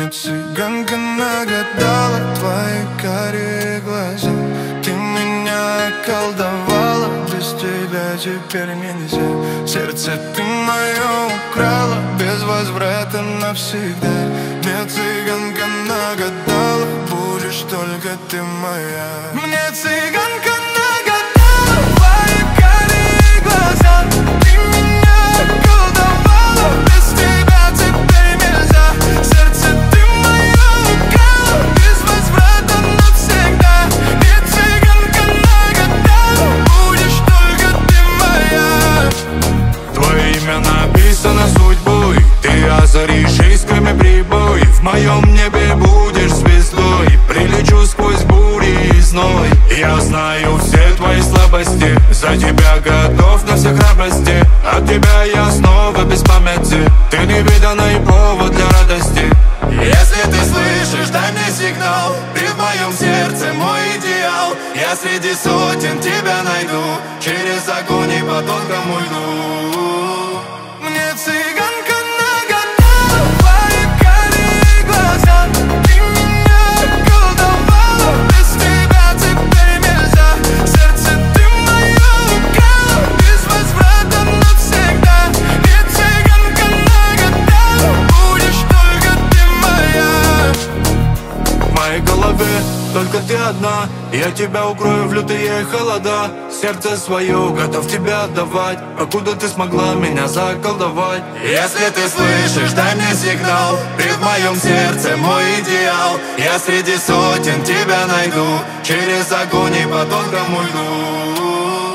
Цыганка нагадала твои карие глаза. Ты меня околдовала, без тебя теперь нельзя. Сердце ты мое украла, без возврата навсегда. Мне цыганка нагадала, будешь только ты моя. Мне цыганка нагадала твои карие глаза. Ты меня околдовала, без тебя теперь нельзя. Сердце ты мое украла, без возврата навсегда. Мне цыганка нагадала, будешь только ты моя. Твое имя написано судьбой, ты озаришь искрами прибой. В моем небе будешь звездой, прилечу сквозь бури и зной. Я знаю все твои слабости, за тебя готов на все храбрости. От тебя я снова без памяти, ты невиданный повод для радости. Если ты слышишь, дай мне сигнал, ты в моем сердце мой идеал. Я среди сотен тебя найду, через огонь и по тонкому льду. Мне цыганка нагадала твои карие глаза. Ты меня околдовала, без тебя теперь нельзя. Сердце ты мое украла, без возврата навсегда. Мне цыганка нагадала, будешь только ты моя. В моей голове только ты одна, я тебя укрою в лютые холода. Сердце свое готов тебя отдавать, покуда ты смогла меня заколдовать. Если ты слышишь, дай мне сигнал, ты в моем сердце мой идеал. Я среди сотен тебя найду, через огонь и по тонкому льду.